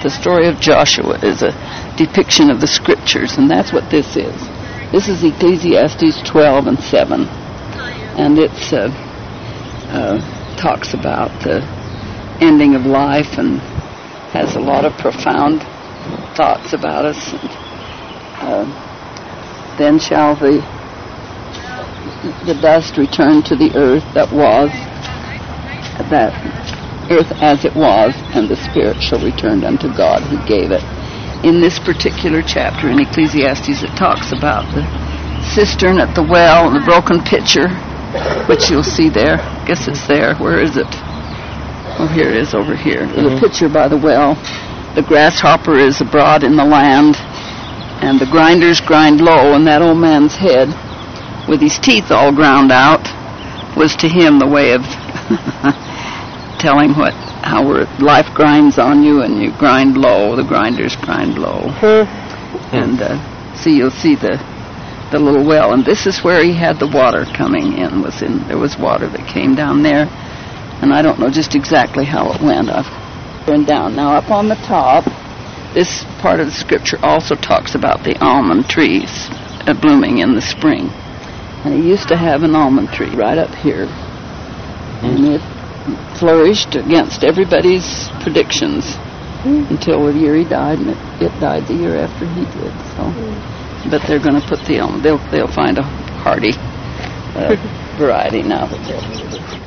the story of Joshua is a depiction of the scriptures, and that's what this is. This is Ecclesiastes 12 and 7, and it talks about the ending of life and has a lot of profound thoughts about us. And, then shall the dust return to the earth that earth as it was, and the spirit shall return unto God who gave it. In this particular chapter in Ecclesiastes, it talks about the cistern at the well and the broken pitcher, which you'll see there. I guess it's there. Where is it? Oh, here it is, over here. The pitcher by the well. The grasshopper is abroad in the land, and the grinders grind low, and that old man's head, with his teeth all ground out, was to him the way of telling how life grinds on you, and you grind low. The grinders grind low. And so you'll see the little well, and this is where he had the water coming in. There was water that came down there, and I don't know just exactly how it went up and down. Now up on the top, this part of the scripture also talks about the almond trees blooming in the spring. And he used to have an almond tree right up here. And it flourished against everybody's predictions until the year he died, and it died the year after he did. So, but they're going to put the almond. They'll find a hardy variety now.